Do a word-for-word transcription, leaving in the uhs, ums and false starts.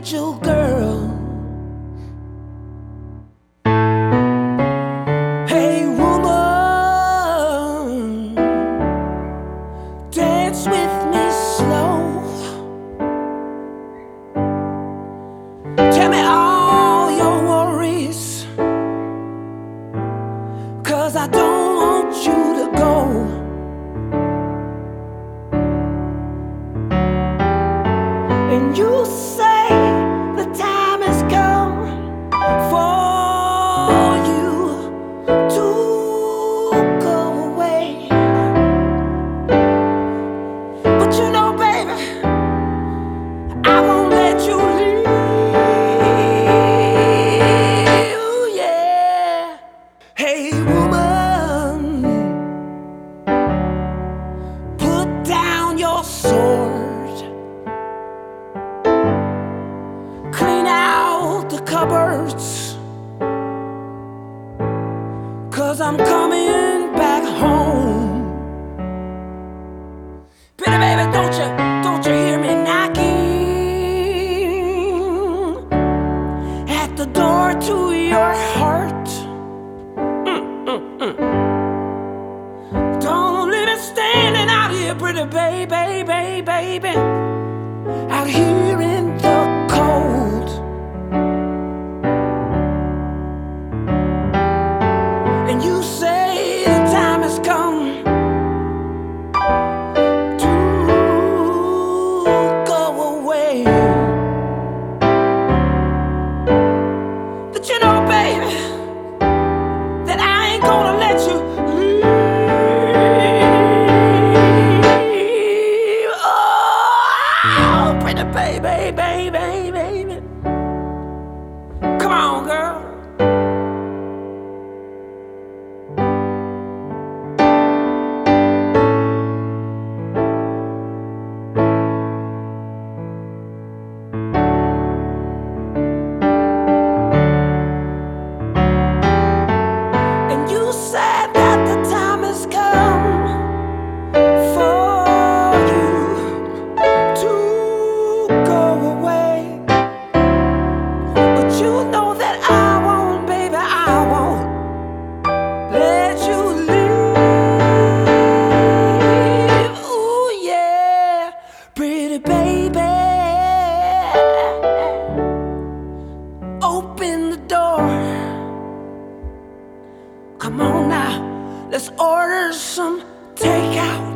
angel girl. Hey woman, dance with me slow. Tell me all your worries, 'cause I don't want you to go. And you say the time has come for you to go away. But you know, baby, I won't let you leave. Ooh, yeah. Hey woman, put down your sword, clean out the cupboards, 'cause I'm coming back home. Pretty baby, don't you, don't you hear me knocking at the door to your heart? Mm, mm, mm. Don't leave me standing out here, pretty baby, baby, baby, out here in the cold. And you say the time has come to go away. But you know, baby, that I ain't gonna let you leave. Oh, pretty baby, baby, baby. Come on, girl. And you said that the time has come for you to go away. But you know that I won't, baby, I won't let you leave. Ooh, yeah, pretty baby, open the door. Come on now, let's order some takeout.